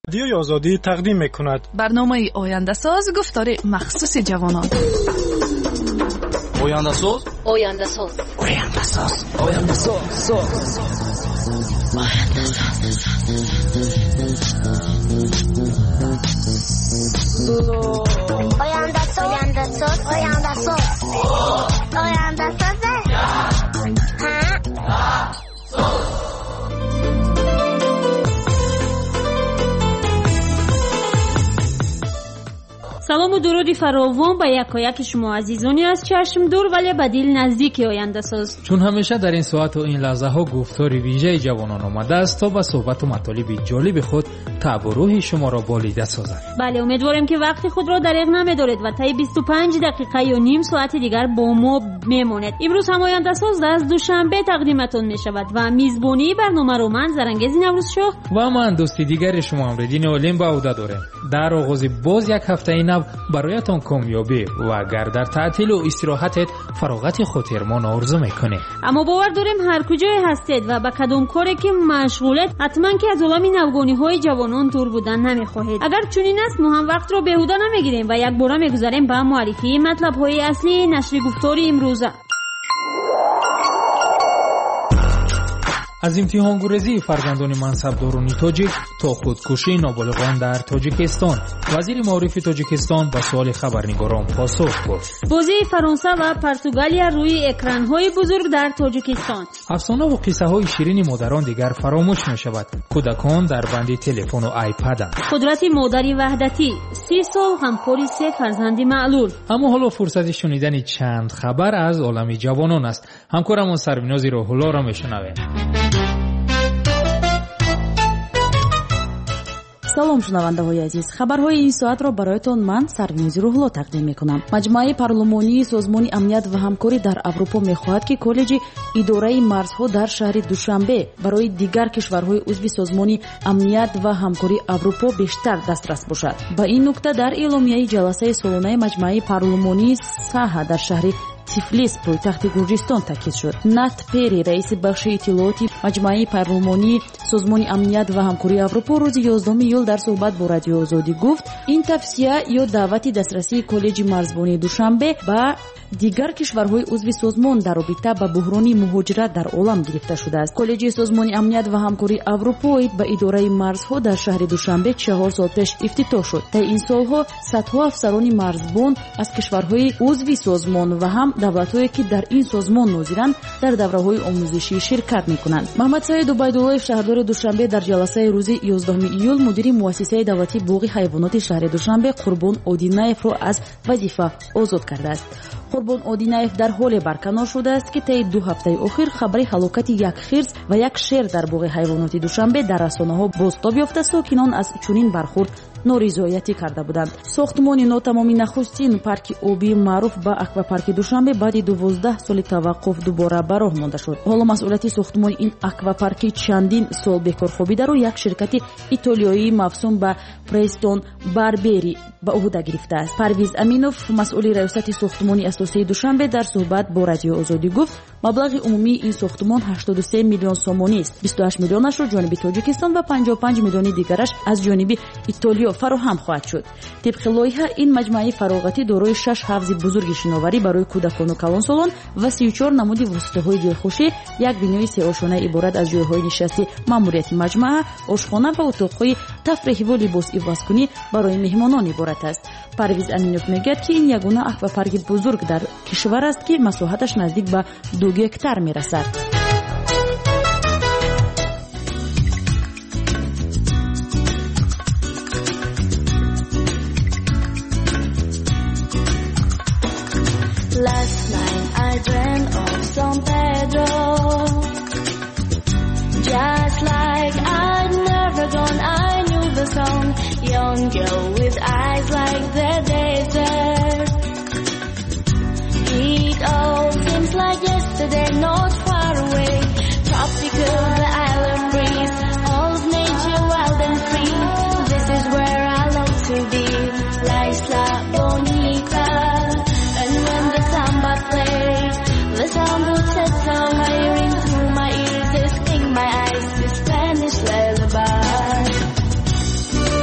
رادیوی آزادی تقدیم می‌کند برنامه آینده ساز گفتار مخصوص جوانان. آینده ساز آینده ساز آینده ساز آینده ساز آینده ساز آینده ساز آینده ساز آینده ساز سلام و درودی فراوان به یکایک شما عزیزانی از چشم دور ولی به دل نزدیک آینده ساز. چون همیشه در این ساعت و این لحظه ها گفتاری ویژه جوانان آمده است تا به صحبت و مطالب جالب خود طبع و روح شما را بالیده سازد. بله، امیدوارم که وقتی خود را دریغ نمی‌دارید و طی 25 دقیقه یا نیم ساعت دیگر با ما میمانید. امروز هم آینده ساز از دوشنبه تقدیمتان می‌شود و میزبانی برنامه رو من زرنگیز نوروزشاه و من دوستی دیگر شما امردین علیم به عهده دارم. در آغاز باز یک هفته نو برایتان کامیابی و اگر در تعطیل و استراحتت فراغت خاطرمان آرزو میکنه. اما باور داریم هر کجای هستید و با کدام کاری که مشغولید حتما که از عالم نوگانی های جوانان دور بودن نمیخواهید. اگر چنین است ما هم وقت را بیهوده نمیگیریم و یک بار میگذاریم به معرفی مطلب های اصلی نشر گفتاری امروزه. از امتحان گریزی فرزندان منصبداران تاجیک تا خودکشی نابالغان در تاجیکستان، وزیر معارف تاجیکستان به سوال خبرنگاران پاسخ گفت. بازی فرانسه و پرتغالیا روی اکران‌های بزرگ در تاجیکستان. افسانه و قصه های شیرین مادران دیگر فراموش می شود. کودکان در بند تلفن و آیپدند. قدرت مادری وحدتی 30 سال همکاری 3 فرزند معلول. اما حالا فرصت شنیدن چند خبر از عالم جوانان است. همکارمون سربیناز روح‌الله را میشنویم. салом шунавандаҳои азиз, хабарҳои ин соатро бароятон ман сарвинози рӯҳулло тақдим мекунам. маҷмӯаи парлумонии созмони амният ва ҳамкорӣ дар аврупо мехоҳад ки коллеҷи идораи марзҳо дар шаҳри душанбе барои дигар кишварҳои узви созмони амният ва ҳамкории аврупо бештар дастрас бошад. ба ин нукта дар эъломияи ҷаласаи солонаи маҷмӯаи парлумонии саҳа дар шаҳри Тифлис пойтахти Гурҷистон таъкид шуд. Нат Пери, раиси бахши иттилооти маҷмӯаи парлумонии созмони амният ва ҳамкории Аврупо рӯзи 11 июл дар суҳбат бо Радиои Озодӣ гуфт, ин тавсия ё даъвати дастрасии коллеҷи марзбонии Душанбе ба дигар кишварҳои узви созмон дар робита ба буҳрони муҳоҷират дар олам гирифта шудааст. Коллеҷи созмони амният ва ҳамкории Аврупо оид ба идораи марзҳо дар шаҳри Душанбе 4 сол пеш ифтитоҳ шуд. Таи ин солҳо садҳо афсарони марзбон аз кишварҳои узви созмон ва ҳам давлатҳое ки дар ин созмон нозиранд дар давраҳои омӯзишӣ ширкат мекунанд. Маҳмад Саид Убайдуллоев, шаҳрдори Душанбе, дар ҷаласаи рӯзи 11 июл мудири муассисаи давлатии боғи ҳайвоноти шаҳри Душанбе Қурбон Одинаевро аз вазифа озод кардааст. Қурбон Одинаев дар ҳоле барканор шудааст ки таи 2 ҳафтаи охир хабари ҳалокати як хирс ва як шер дар боғи ҳайвоноти Душанбе дар расонаҳо бозтоб ёфта сокинон аз чунин бархурд норизоятӣ карда буданд. Сохтмони нотамоми нахустин парки обии маъруф ба аквапарки Душанбе баъди 12 соли таваққуф дубора ба роҳ монда шуд. ҳоло масъулияти сохтмони ин аквапарки чандин сол бекор хобидаро як ширкати итолиёӣ мавсум ба Престон Барбери ба уҳда гирифтааст. Парвиз Аминов, масъули раёсати сохтмони асосии Душанбе, дар суҳбат бо Радиои Озодӣ гуфт, маблағи умумии ин сохтмон 83 миллион сомонист. 28 миллионашро ҷониби Тоҷикистон ва 55 миллиони дигараш аз ҷониби Итолиё фароҳам хоҳад шуд. тибқи лоиҳа ин маҷмӯаи фароғатӣ дорои 6 ҳавзи бузурги шиноварӣ барои кӯдакону калонсолон ва 34 намуди воситаҳои дилхушӣ, як бинои сеошона иборат аз ҷойҳои нишасти маъмурияти маҷмӯа, ошхона ва утоқҳои тафриҳиву либосивозкунӣ барои меҳмонон иборат аст. Парвиз Аминов мегӯяд ки ин ягона аквапарки бузург дар кишвар аст ки масоҳаташ наздик ба 2 гектар мерасад. Last night I dreamt of San Pedro, just like I'd never gone. I knew the song, young girl with eyes like the desert. It all seems like yesterday, not far away. Tropical, the island breeze, all of nature wild and free. This is where I long to be, La Isla Bonita. And when the samba plays, the sound of that song hearing through my ears, is sting my eyes, the Spanish lullaby.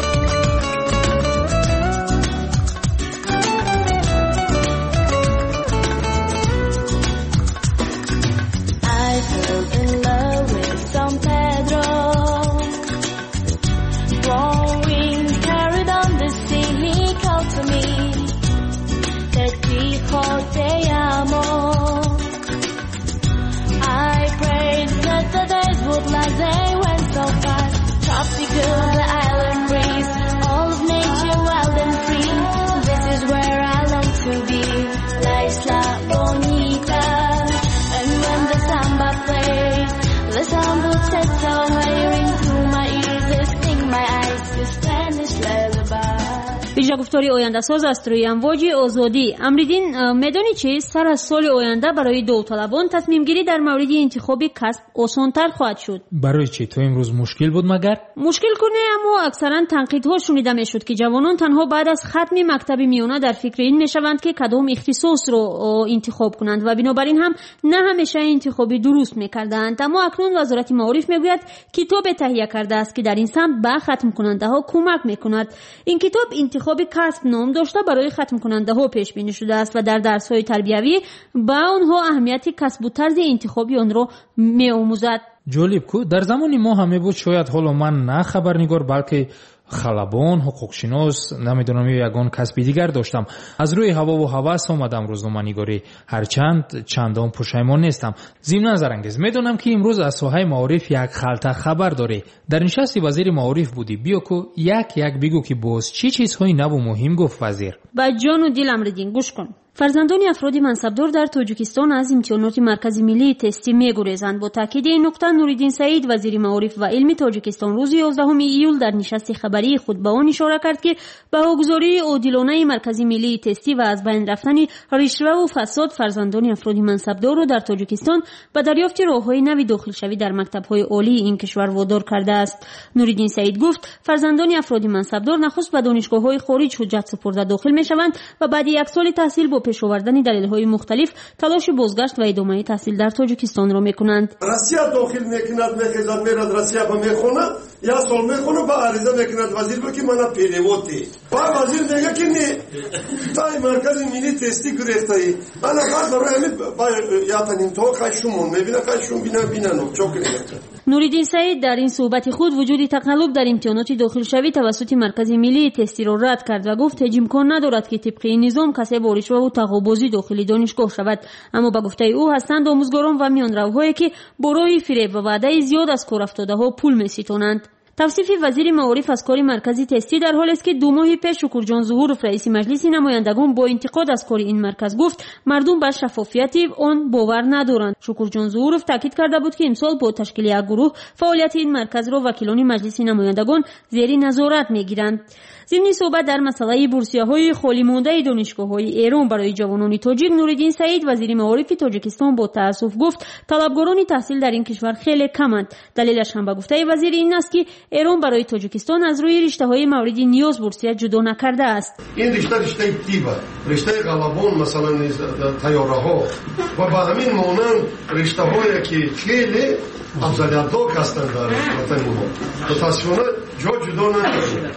پروژه گفتاری آینده ساز است روی امواج آزادی. امریدین میدانی چی؟ سر از سال آینده برای داوطلبان تصمیم گیری در مورد انتخاب کسب آسان‌تر خواهد شد. برای چی؟ تو امروز مشکل بود مگر؟ مشکل کنه، اما اکثرا تنقیدها شنیده میشد که جوانان تنها بعد از ختم مکتب میانه در فکر این میشوند که کدام اختصاص رو انتخاب کنند و بنابراین هم نه همیشه انتخابی درست میکردند. اما اکنون وزارت معارف میگوید کتاب تهیه کرده است که در این سمت به ختم کننده ها کمک میکند. این کتاب انتخاب کسب نام داشته برای ختم کننده ها پیش بینی شده است و در درس های تربیوی به آنها اهمیت کسب و طرز انتخابی آن را میآموزد. جالب کو در زمانی ما همه بود، شاید حالا من نه خبرنگار بلکه خلبان، حقوقشناس، نمیدونم یگان کسب دیگر داشتم. از روی هوا و هوس آمدم روزنامه‌نگاری، هرچند چندان پشیمان نیستم. ضمن زرانگیز میدونم که امروز از ساحه معارف یک خلطه خبر داری. در نشست وزیر معارف بودی، بیا کو یک بگو که باز چی چیزهای نو و مهم گفت وزیر. با جان و دلم ردین گوش کن. فرزندان افراد منصبدار در تاجیکستان از امتحانات مرکزی ملی تستی می‌گریزند. با تاکید این نکته نوریدین سعید وزیر معارف و علم تاجیکستان روز 11 ایول در نشست خبری خود به آن اشاره کرد که بهاگذاری عادلانه مرکزی ملی تستی و از بین رفتن رشوه و فساد فرزندان افراد منصبدار را در تاجیکستان به دریافت راه‌های نوی داخل شوی در مکتب‌های عالی این کشور وادار کرده است. نوریدین سعید گفت فرزندان افراد منصبدار نخست به دانشگاه‌های خارج حجت سپرده داخل می‌شوند و بعد یک سال تحصیل با پیش آوردن دلایل مختلف تلاش بازگشت و ادامه تحصیل در تاجیکستان را میکنند. روسیه داخل میکند، میخزد میرد روسیه با میخونه، یا سال میخونه با عریضه میکند وزیر بکی من پیروتی. با وزیر میگه که نه تای مرکز ملی تستی گرفته ای. انا بعد برای با یا تنین تو خشمون میبینه خشم بینه نو چوکری. نوریدین سعید در این صحبت خود وجود تقلب در امتحانات داخل شوی توسط مرکز ملی تستی را رد کرد و گفت هیچ امکان ندارد که طبق این نظام کسی با رشوه و تقاضی داخل دانشگاه شود. اما به گفته او هستند آموزگاران و میانروهایی که با راه فریب و وعده زیاد از کار افتاده‌ها پول می‌ستانند. توصیف وزیر معارف از کار مرکزی تستی در حالی است که 2 ماه پیش شکرجان ظهورов رئیس مجلس نمایندگان با انتقاد از کار این مرکز گفت مردم به شفافیت آن باور ندارند. شکرجان ظهورov تاکید کرده بود که امسال با تشکیل یک گروه فعالیت این مرکز را وکیلان مجلس نمایندگان زیر نظارت میگیرند. ضمن صحبت در مسئله بورسیه‌های خالی مانده دانشگاه‌های ایران برای جوانان تاجیک، نوریدین سعید وزیر معارف تاجیکستان با تأسف گفت طلبگاران تحصیل در این کشور خیلی کمند. دلیلش هم به گفته وزیر این است که ایران برای تاجیکستان از روی رشته‌های مورد نیاز بورسیه جدا نکرده است. این رشته تیبه، رشته قلبان مثلا طیاره‌ها و به همین مانند رشته‌هایی که خیلی افضلیت دار هستند در وطن ما. متأسفانه جا جدا ندارند.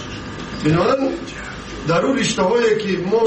بنابراین در اون رشته‌هایی که ما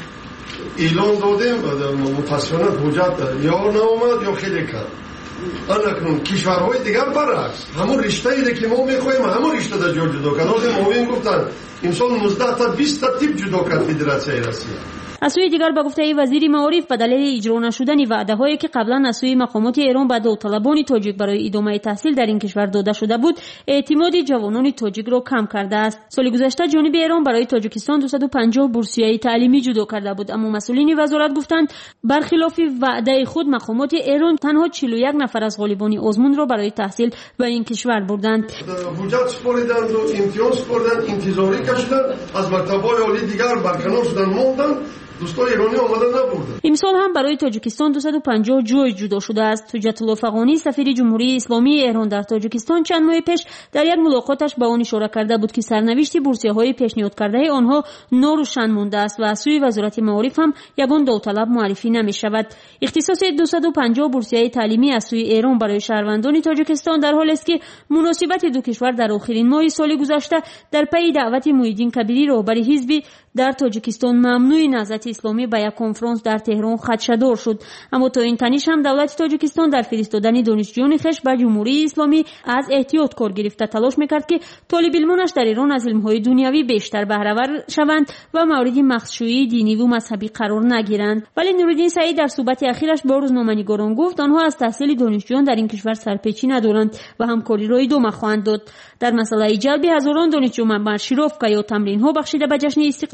اعلان دادیم متأسفانه حجت یا نامد یا خیلی کم. اکنون کشورهای دیگر برعکس همون رشته‌ای که ما می‌خوایم همون رشته در جا جدا کرد. معاون گفتن امسال 19 تا 20 تا تیپ جدا کرد فدراسیون روسیه. از سوی دیگر به گفته وزیر معارف به دلیل اجرا نشدن وعده‌هایی که قبلا از سوی مقامات ایران به داوطلبان تاجیک برای ادامه تحصیل در این کشور داده شده بود، اعتماد جوانان تاجیک را کم کرده است. سال گذشته جانب ایران برای تاجیکستان 250 بورسیه تعلیمی جدا کرده بود، اما مسئولین وزارت گفتند برخلاف وعده خود مقامات ایران تنها 41 نفر از غالبان آزمون را برای تحصیل به این کشور بردند. حجت سپردند و امتحان سپردند، انتظاری کشیدند، از مکتب‌های عالی دیگر برکنار شدند، موندند. دوستان ایرانی آمدن نبردن. امسال هم برای تاجیکستان 250 جای جدا شده است. حجت الله فغانی سفیر جمهوری اسلامی ایران در تاجیکستان چند ماه پیش در یک ملاقاتش به آن اشاره کرده بود که سرنوشت بورسیه‌های پیشنهاد کرده آنها ناروشن مانده است و از سوی وزارت معارف هم یگان داوطلب معرفی نمی‌شود. اختصاص 250 بورسیه تعلیمی از سوی ایران برای شهروندان تاجیکستان در حالی است که مناسبت دو کشور در آخرین ماه سال گذشته در پی دعوت محیدین کبیری رهبر حزب در تاجیکستان ممنوع نهضت اسلامی به یک کنفرانس در تهران خدشه‌دار شد. اما تا این تنیش هم دولت تاجیکستان در فرستادن دانشجویان خویش به جمهوری اسلامی از احتیاط کار گرفته تلاش میکرد که طالب علمانش در ایران از علم‌های دنیوی بیشتر بهره‌ور شوند و مورد مخشویی دینی و مذهبی قرار نگیرند. ولی نوریدین سعید در صحبت اخیرش با روزنامه‌نگاران گفت آنها از تحصیل دانشجویان در این کشور سرپیچی ندارند و همکاری را ادامه خواهند داد. در مسئله جلب هزاران دانشجو منبع شیرافکا یا تمرین‌ها بخشیده به جشن استقلال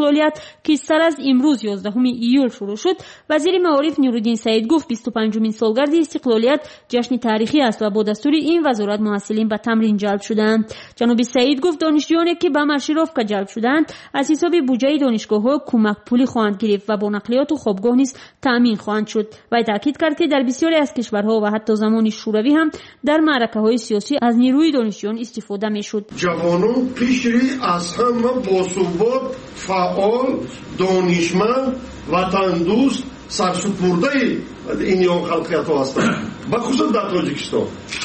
فعالیت که سر از امروز 11 ایول شروع شد، وزیر معارف نورالدین سعید گفت 25مین سالگرد استقلالیت جشن تاریخی است و با دستور این وزارت محصلین به تمرین جلب شدند. جناب سعید گفت دانشجویانی که به مارشروفکا جلب شدند از حساب بودجه دانشگاه‌ها کمک پولی خواهند گرفت و با نقلیات و خوابگاه نیز تامین خواهند شد. و تاکید کرد که در بسیاری از کشورها و حتی زمان شوروی هم در معرکه‌های سیاسی از نیروی دانشجویان استفاده می‌شد. جوانان پیشری از همه باثبات، فعال، دانشمند، وطن دوست، سرسپرده این خلقیت ها هستند. بخصوص در تاجیکستان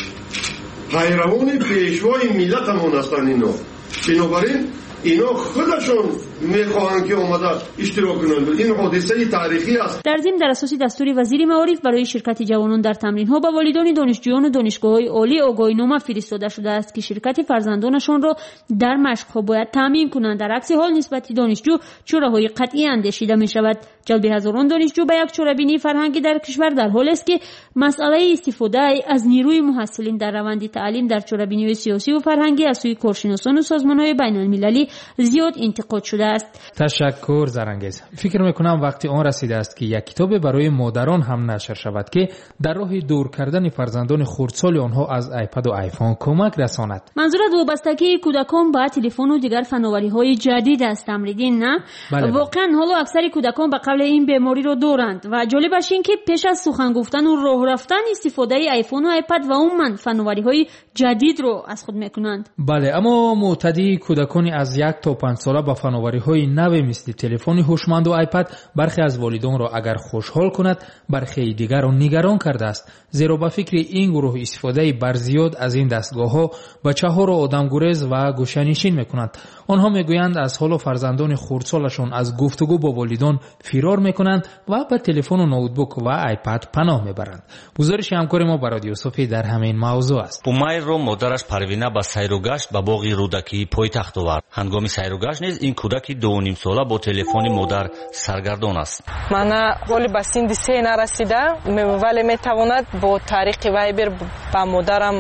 پیروان پیشوای ملتمون هستند اینا. بنابراین اینا خودشون میخواهند که اومده اشتراک کنند. این حادثه تاریخی است. در ضمن در اساس دستور وزیر معارف برای شرکت جوانان در تمرین ها به والدان دانشجویان و دانشگاه‌های عالی آگاهی‌نامه فرستاده شده است که شرکت فرزندانشان را در مشق‌ها باید تامین کنند. در عکس حال نسبت دانشجو چاره‌های قطعی اندیشیده می‌شود. جلب هزاران دانشجو به یک چاره‌بینی فرهنگی در کشور در حال است که مسئله استفاده از نیروی محصلین در روند تعلیم در چاره‌بینی سیاسی و فرهنگی از سوی کارشناسان و سازمان‌های بین‌المللی زیاد انتقاد شده است. تشکر زرنگیز. فکر میکنم وقتی آن رسیده است که یک کتاب برای مادران هم نشر شود که در راه دور کردن فرزندان خردسال آنها از آیپد و آیفون کمک رساند. منظورت وابستگی کودکان به تلفن و دیگر فناوری‌های جدید است امریدین نه؟ بله. واقعا حالا اکثر کودکان به قبل این بیماری رو دارند و جالبش این که پیش از سخن گفتن و راه رفتن استفاده آیفون و آیپد و عموما فناوری‌های جدید رو از خود میکنند. بله، اما معتدی کودکان از 1 تا 5 ساله با فناوری‌های نو مثل تلفن هوشمند و آیپد برخی از والدان را اگر خوشحال کند، برخی دیگر را نگران کرده است، زیرا به فکر این گروه استفاده بر زیاد از این دستگاه‌ها بچه‌ها را آدمگریز و گوشه‌نشین می‌کنند. آنها میگویند از حال فرزندان خردسالشان از گفتگو با والدان فرار می‌کنند و به تلفن و نوتبوک و آیپد پناه می‌برند. گزارش همکار ما برای یوسفی در همین موضوع است. умайр ро модараш парвина ба сайругашт ба боғи рӯдакии пойтахт овард. ҳангоми сайругашт низ ин кӯдаки 2.5 сола бо телефони модар саргардон аст. мана ҳоли ба синди 3 нарасида, вале метавонад бо тариқи вайбер ба модарам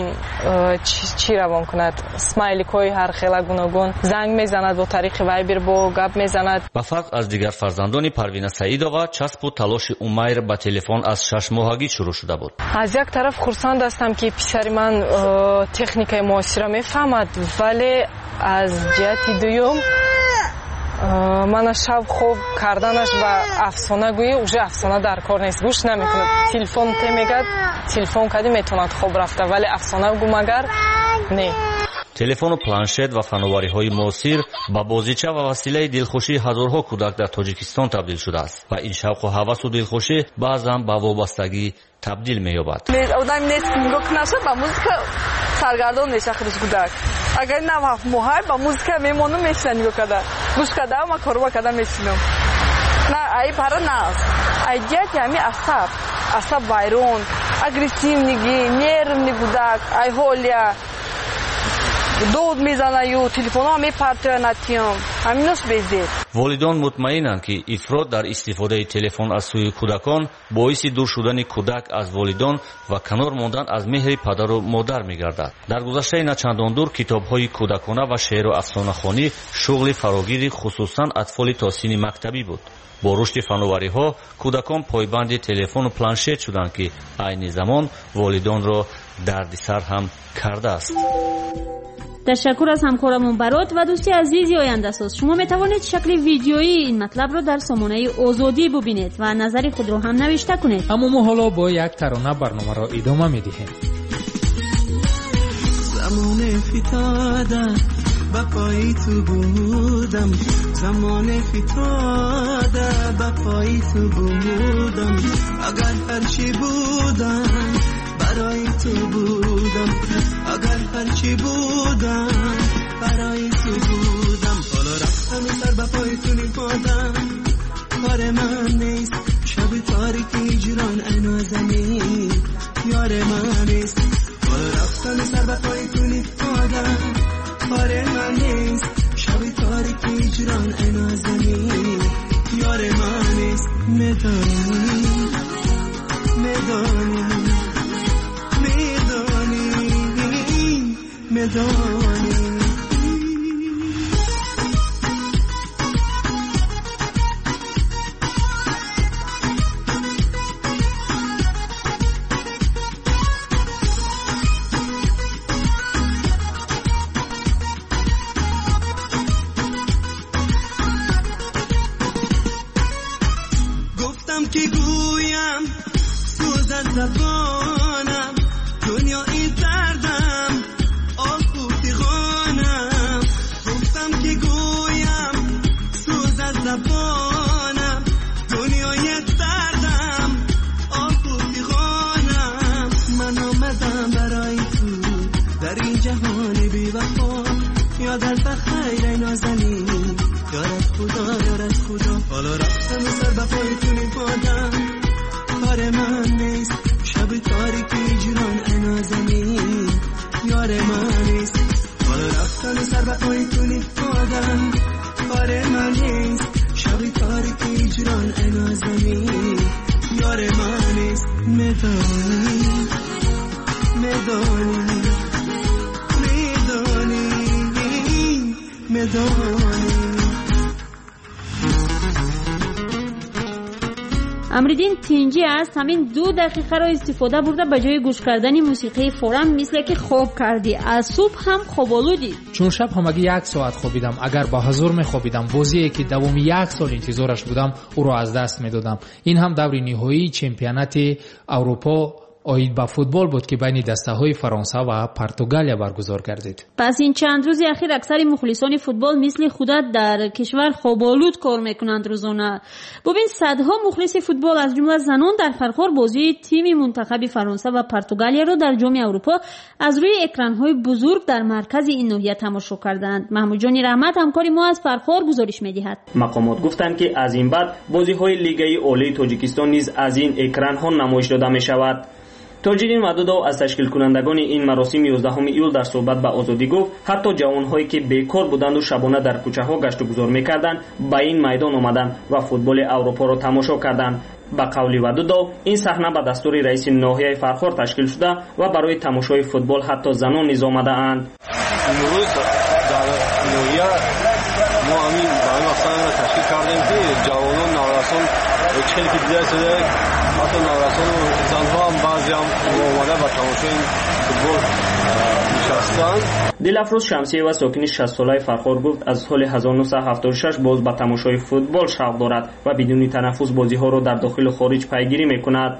чӣ равон кунад. смайликҳои ҳархела гуногун занг мезанад, бо тариқи вайбер бо гап мезанад. ба фарқ аз дигар фарзандони парвина саидова, часпу талоши умайр ба телефон аз 6 моҳагӣ шурӯъ шуда буд. аз як тараф хурсанд ҳастам ки писари ман техникаи муосира мефаҳмад, вале аз ҷиҳати дуюм мана шаб хоб карданаш ба афсона гӯӣ уже афсона дар кор нест, гӯш намекунад. телефон темегад, телефон кади метавонад хоб рафта, вале афсона гӯ магар не. телефону планшет ва фановариҳои муосир ба бозича ва василаи дилхушии ҳазорҳо кӯдак дар тоҷикистон табдил шудааст ва ин шавқу ҳавасу дилхушӣ баъзан ба вобастагӣ табдил меёбад. одам нест ки нигоҳ кунашад ба музика саргардон мешахадаш кӯдак. агар на моҳай ба музика мемонам мешина нигоҳ када гӯш када ма корба када мешинам. на ай пара нас айдият ҳами асаб вайрон агрессивнигӣ нервни кӯдак ай ҳолия дод мезанаю телефонҳо мепартоянатиём ҳаминос безед. волидон мутмаинанд ки ифрот дар истифодаи телефон аз сӯи кӯдакон боиси дур шудани кӯдак аз волидон ва канор мондан аз меҳри падару модар мегардад. дар гузаштаи начандон дур китобҳои кӯдакона ва шеъру афсонахонӣ шуғли фарогири хусусан атфоли то синни мактабӣ буд. бо рушди фановариҳо кӯдакон пойбанди телефону планшет шуданд ки айни замон волидонро дардисар ҳам кардааст. تشکر از همکارمون برات و دوستی عزیزی آینده ساز. شما میتوانید شکل ویدیویی این مطلب رو در سامانه آزادی ببینید و نظر خود رو هم نوشته کنید. اما ما حالا با یک ترانه برنامه را ادامه میدهیم. زمان فتاده با پای تو بودم، زمان فتاده با پای تو بودم، اگر هرچی بودم برای تو بودم، اگر هرچی بودم برای تو بودم. حالا رفتم سر به پای تو نمادم، کار من نیست شب تاریکی هجران انازنی یار من نیست. حالا رفتم سر به پای تو نمادم، کار من نیست شب تاریکی هجران انازنی یار من نیست. میدانی میدانی میدانی زبانم دنیای دردم آفوتیغانم گفتم که گویم سوز از زبانم دنیای دردم آفوتیغانم من آمدم برای تو در این جهان بی وفا یادت بخیر ای نازنین یارت خدا حالا رفتم سر به پای تو نپادم کار من نیست شب تاریکی جران ای نازنین یار من نیست حالا رفتم سر به پای تو نپادم کار من نیست شب تاریکی جران ای نازنین یار من نیست میدانی امریدین تینجی است همین 2 دقیقه را استفاده برده به جای گوش کردن موسیقی فورم مثل که خواب کردی از صبح هم خواب آلودی چون شب همگی 1 ساعت خوابیدم اگر با حضور میخوابیدم بازی که دوام 1 سال انتظارش بودم او را از دست میدادم این هم دور نهایی چمپیونات اروپا اوید با فوتبال بود که بین دسته‌های فرانسه و پرتغال برگزار گردید. پس این چند روز اخیر اکثر مخلصان فوتبال مثل خودت در کشور خواب‌آلود کار میکنند روزانه. ببین صدها مخلص فوتبال از جمله زنان در فرخار بازی تیم منتخب فرانسه و پرتغال را در جام اروپا از روی اکران‌های بزرگ در مرکز این ناحیه تماشا کردند. محمود جان رحمت همکار ما از فرخار گزارش می‌دهد. مقامات گفتند که از این بعد بازی‌های لیگ عالی تاجیکستان نیز از این اکران‌ها نمایش داده می‌شود. تاجرین مدودو از تشکیل کنندگان این مراسم 11 ایول در صحبت با آزادی گفت حتی جوانهایی که بیکار بودند و شبانه در کوچه‌ها گشت و گذار می‌کردند به این میدان آمدند و فوتبال اروپا را تماشا کردند. با قول ودودو این صحنه به دستور رئیس ناحیه فرخار تشکیل شده و برای تماشای فوتبال حتی زنان نیز آمده‌اند. امروز در ناحیه ما همین برای مقصد تشکیل کردیم که جوانان نورسان چهل که دیده شده حتی نورسان و زنها هم بعضی هم آمده و تماشای این فوتبال نشستند. دلافروز شمسیه و ساکن 60 ساله فرخار گفت از سال 1976 باز به تماشای فوتبال شوق دارد و بدون تنفس بازی‌ها را در داخل و خارج پیگیری می‌کند.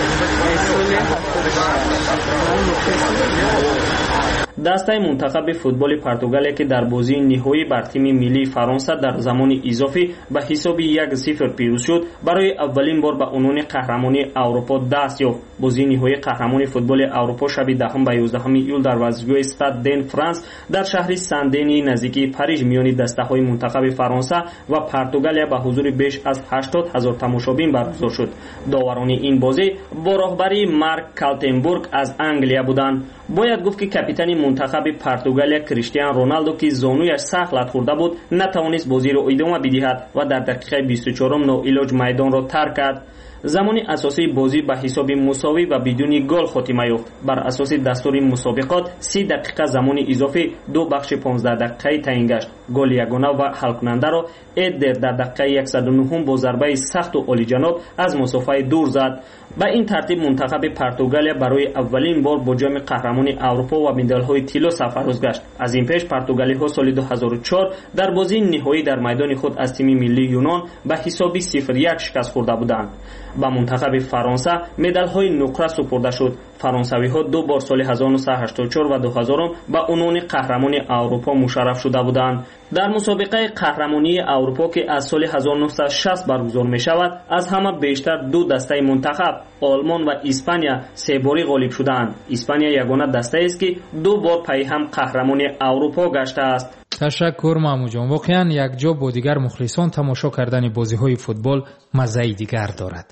دسته منتخب فوتبال پرتغال که در بازی نهایی بر تیم ملی فرانسه در زمان اضافی به حساب 1-0 پیروز شد برای اولین بار به عنوان قهرمانی اروپا دست یافت. بازی نهایی قهرمانی فوتبال اروپا شب 10 و 11 ایول در ورزشگاه استاد دن فرانس در شهر سندنی نزدیکی پاریس میان دسته‌های منتخب فرانسه و پرتغال به حضور بیش از 80,000 تماشابین برگزار شد. داوران این بازی با راهبری مارک کالتنبورگ از انگلیا بودند. باید گفت که کاپیتان منتخب پرتغال کریستیانو رونالدو که زانویش سخت لت خورده بود نتوانست بازی را ادامه بدهد و در دقیقه 24 ناعلاج میدان را ترک کرد. زمان اساسی بازی به حساب مساوی و بدون گل خاتمه یافت. بر اساس دستور مسابقات 30 دقیقه زمان اضافی 2 بخش 15 دقیقه تعیین گشت. گل یگانه و حل کننده را ادر در دقیقه 109 با ضربه سخت و عالی‌جناب از مسافه دور زد. با این ترتیب منتخب پرتغال برای اولین بار با جام قهرمانی اروپا و مدال‌های طلا سرفراز گشت. از این پیش پرتغالی‌ها سال 2004 در بازی نهایی در میدان خود از تیم ملی یونان به حساب 0-1 شکست خورده بودند. با منتخب فرانسه مدال‌های نقره سپرده شد. فرانسوی‌ها 2 بار سال 1984 و 2000 به عنوان قهرمانی اروپا مشرف شده بودند. در مسابقه قهرمانی اروپا که از سال 1960 برگزار می‌شود از همه بیشتر 2 دسته منتخب آلمان و اسپانیا 3 باری غالب شدند. اسپانیا یگانه دسته است که 2 بار پی هم قهرمانی اروپا گشته است. تشکر محمود جان. واقعا یک جا با دیگر مخلصان تماشا کردن بازی‌های فوتبال مزه دیگر دارد.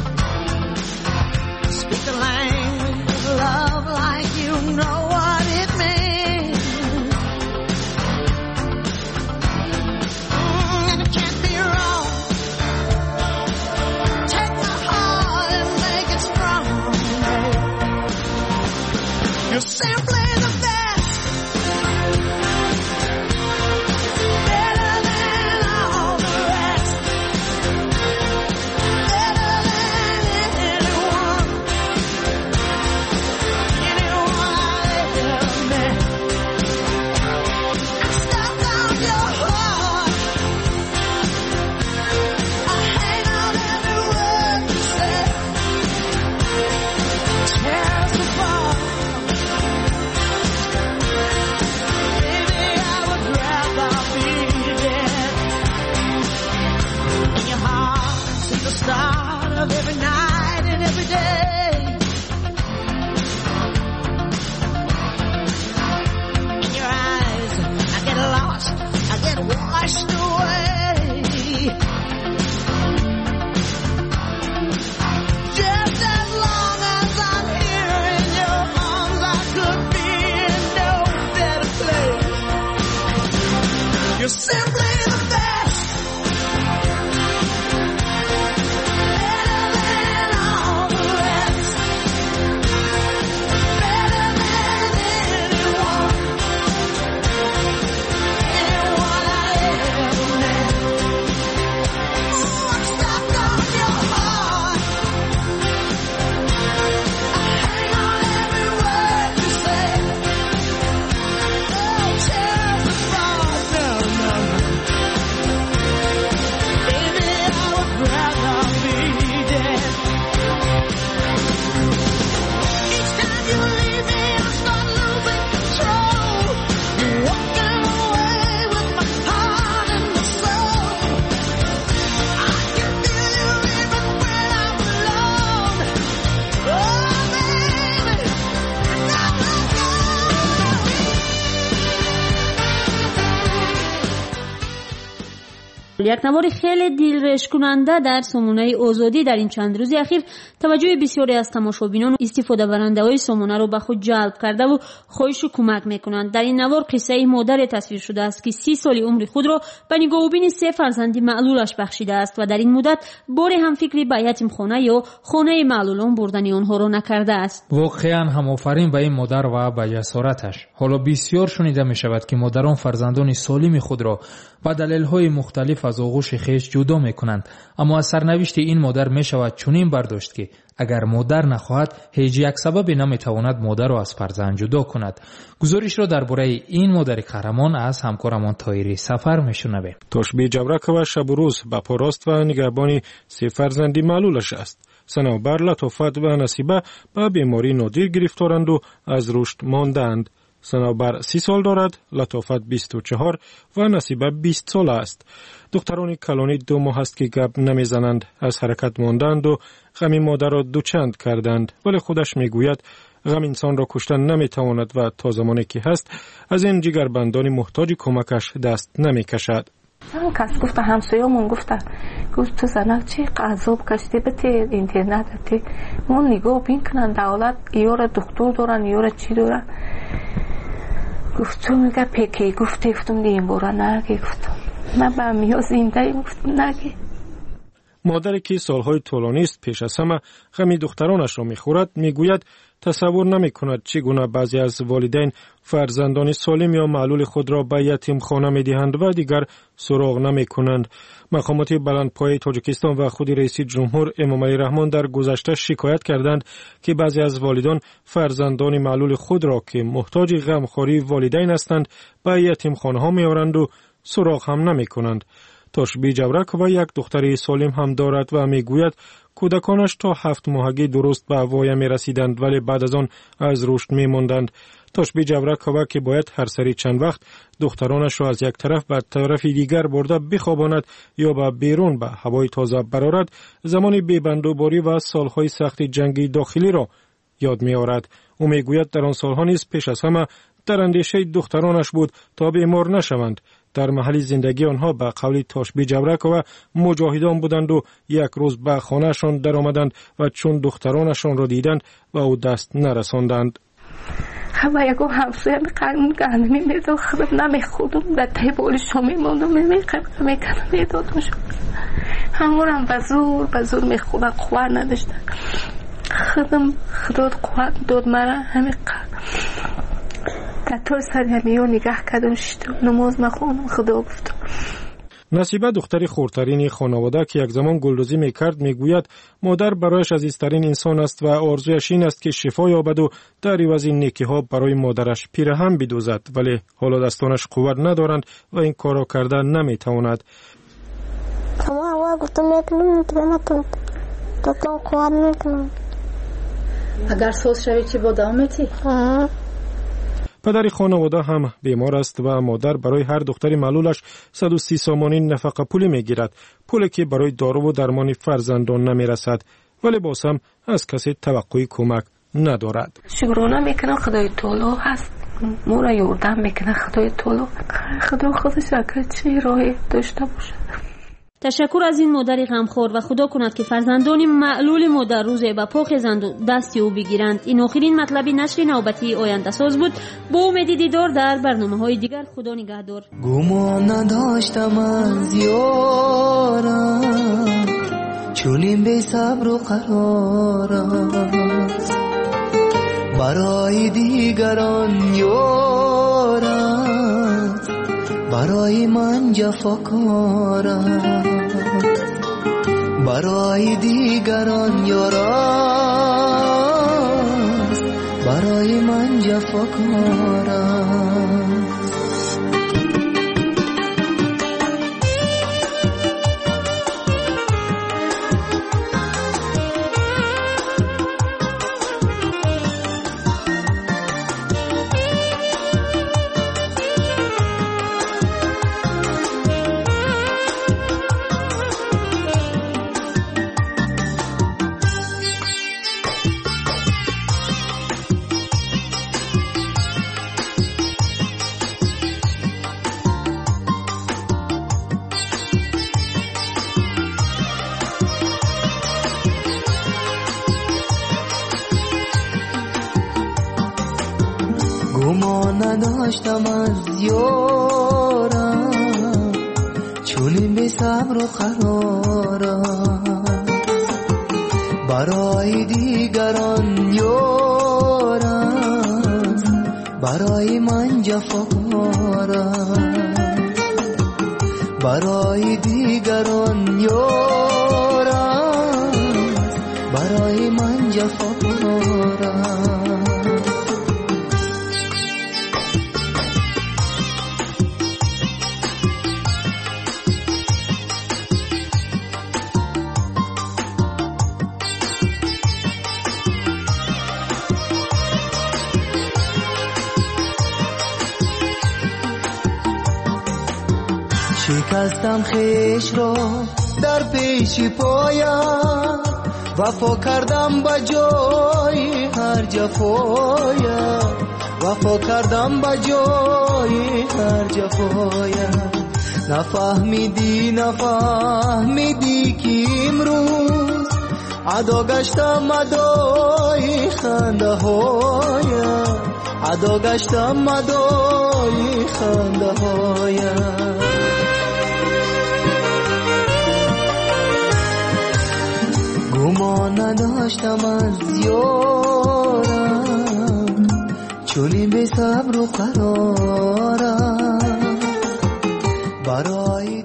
Speak the language of love like you know what it You're simply the best. Better than all the rest. Better than anyone. Anyone I ever met. Oh, I'm stuck on your heart. I hang on every word you say. Oh, tear the thought down, down. Baby, I would rather be dead. Each time you leave me, I start losing control. You're walking away with my heart and my soul. I can feel you even when I'm alone. Oh, baby, now I'm gone. یک نوار خیلی دلرش کننده در سمونه آزادی در این چند روز اخیر توجه بسیاری از تماشابینان و استفاده برنده‌های سمونه رو به خود جلب کرده و خواهش و کمک میکنند. در این نوار قصه مادر تصویر شده است که 30 سال عمر خود را به نگاه و بین 3 فرزند معلولش بخشیده است و در این مدت باری هم فکری به یتیمخانه یا خانه معلولان بردن آنها را نکرده است. واقعا هم آفرین به این مادر و به جسارتش. حالا بسیار شنیده می شود که مادران فرزندان سالم خود را با دلایل مختلف از آغوش خویش جدا می کنند، اما از سرنوشت این مادر می شود چنین برداشت که اگر مادر نخواهد هیچ یک سبب نمی تواند مادر را از فرزند جدا کند. گزارش را درباره این مادر قهرمان از همکارمان طاهری سفر میشنویم. توشبی جبرکова شب و روز با پاراست و نگهبانی 3 فرزندی معلولش است. صنوبر، لطافت و نصیبه به بیماری نادر گرفتارند و از رشد ماندند. صنوبر 30 سال دارد، لطافت 24 و نصیبه 20 سال است. دختران کلانی 2 ماه است که گپ نمیزنند، از حرکت ماندند و غم مادر را دوچند کردند، ولی خودش میگوید غم انسان را کشتن نمیتواند و تا زمانی که هست از این جگربندان محتاج کمکش دست نمیکشد. کس گفت همسایه‌مون گفت تو زنک چی قضا کشتی بتی اینترنت بتی مون نگاه بین کنن دولت ایورا دکتر دارن ایورا چی دارن گفت تو میگه پیکی گفت افتم دیم برا نگی گفتم من به امیها زنده گفتم نگی. مادری که سالهای طولانی است پیش از همه غم دخترانش را میخورد میگوید تصور نمی کند چگونه بعضی از والدین فرزندان سالم یا معلول خود را به یتیمخانه می دهند و دیگر سراغ نمی کنند. مقامات بلندپایه تاجیکستان و خود رئیس جمهور امام علی رحمان در گذشته شکایت کردند که بعضی از والدان فرزندان معلول خود را که محتاج غمخواری والدین هستند به یتیمخانه ها می آورند و سراغ هم نمی کنند. توشبی جبرک و یک دختر سالم هم دارد و می گوید کودکانش تا 7 ماهگی درست به وایم می رسیدند ولی بعد از آن از رشد می ماندند. توشبی جبرک و که باید هر سری چند وقت دخترانش را از یک طرف به طرف دیگر برده بخواباند یا به بیرون به هوای تازه برارد زمان بی‌بندوباری و سالهای سخت جنگی داخلی را یاد می آورد. او می گوید در آن سالها نیز پیش از همه در اندیشه دخترانش بود تا بیمار نشوند. در محل زندگی آنها به قول توشبی جبرک و مجاهدان بودند و یک روز به خانهشان در آمدند و چون دخترانشان را دیدند و او دست نرساندند. همه یکو همسویم قرمون گرد میمیدم خودم نمیخودم در تای بالشو میموندم میکنم میدادم شد همونم به زور میخودم خواه نداشتن خودم خداد خواه داد مرا همین قرد در طور سر همیو نگاه کردم شدم نماز مخونم خدا گفتم. نصیبه دختری خردترین خانواده که یک زمان گلدوزی میکرد میگوید مادر برایش عزیزترین انسان است و آرزویش این است که شفا یابد و در عوض این نیکی ها برای مادرش پیرهن بدوزد ولی حالا دستانش قوت ندارند و این کارا کرده نمیتواند. اگر سوز شوی چی بود آمدی؟ پدر خانواده هم بیمار است و مادر برای هر دختری معلولش 130 سامانی نفقه پولی میگیرد، پولی که برای دارو و درمان فرزندان نمیرسد ولی باز هم از کسی توقعی کمک ندارد. شکرانه میکنم خدای تعالی هست مورا یردن میکنه خدای تعالی خدا خودش اگر چی راهی داشته باشه تشکر از این مادر غمخوار و خدا کند که فرزندان معلول مادر روزه به پا خیزند و دستی او بگیرند. این آخرین مطلب نشر نوبتی آینده ساز بود. با امید دیدار در برنامه‌های دیگر. خدا نگهدار. گمان نداشتم از یارم چونین بی صبر و قرار است برای دیگران یار است برای من جفاکار است برای دیگران یار است برای من جفاکار است. گمان نداشتم از یارم چونین بی صبر و قرارم برای دیگران یارم برای من جفاکارم برای دیگران یارم برای من جفاکارم. شکستم خیش را در پیش پایم وفا کردم با جای هر جفایم وفا کردم با جای هر جفایم نفهمیدی که امروز عدا گشتم عدای خنده هایم عدا گشتم عدای خنده هایم. گمان نداشتم از یارم چونین بی صبر و قرارم برای